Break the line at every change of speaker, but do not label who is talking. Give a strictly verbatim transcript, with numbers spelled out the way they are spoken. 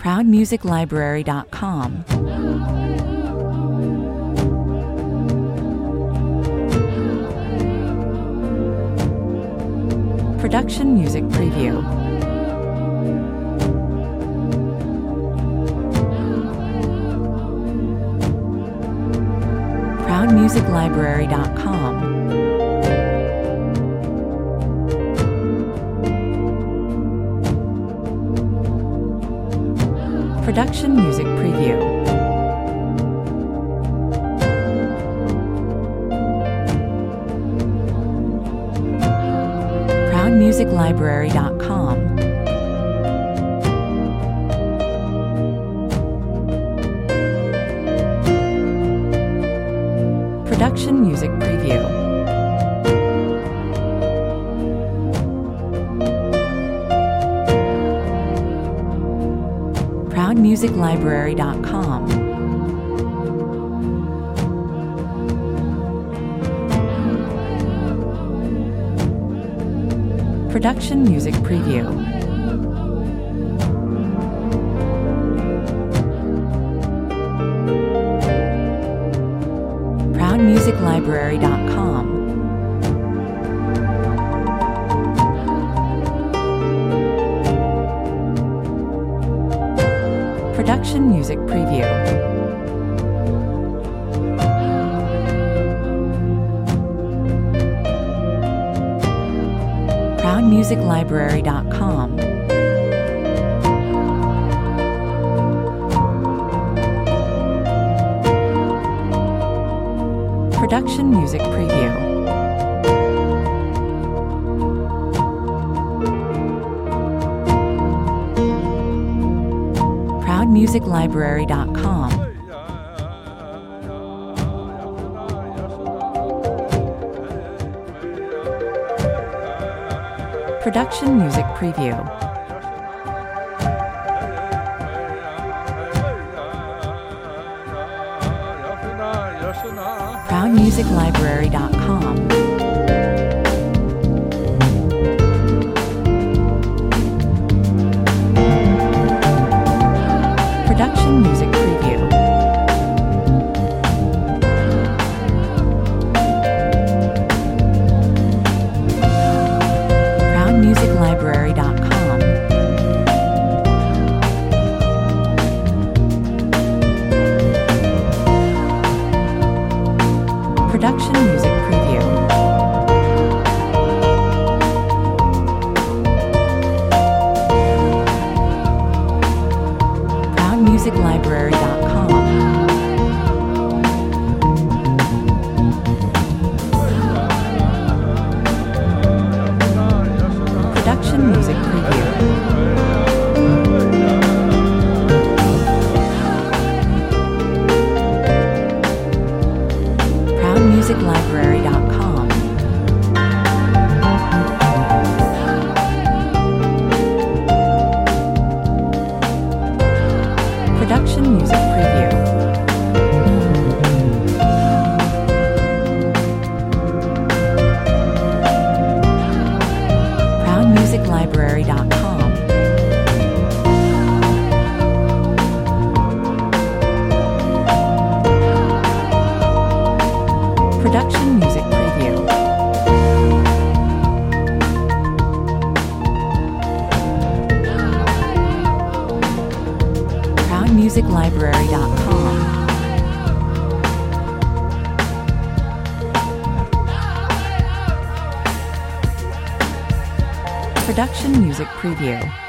proud music library dot com. Production Music Preview. proud music library dot com. Production Music Preview. proud music library dot com. Production Music Preview. proud music library dot com. Production Music Preview. proud music library dot com. Production Music Preview. proud music library dot com. Production Music Preview. proud music library dot com. Production Music Preview. proud music library dot com. Production Music Preview. proud music library dot com. Production Music Preview. proud music library dot com. Production Music Preview. proud music library dot com. Production Music Preview. proud music library dot com. Production Music Preview. proud music library dot com. Production Music Preview.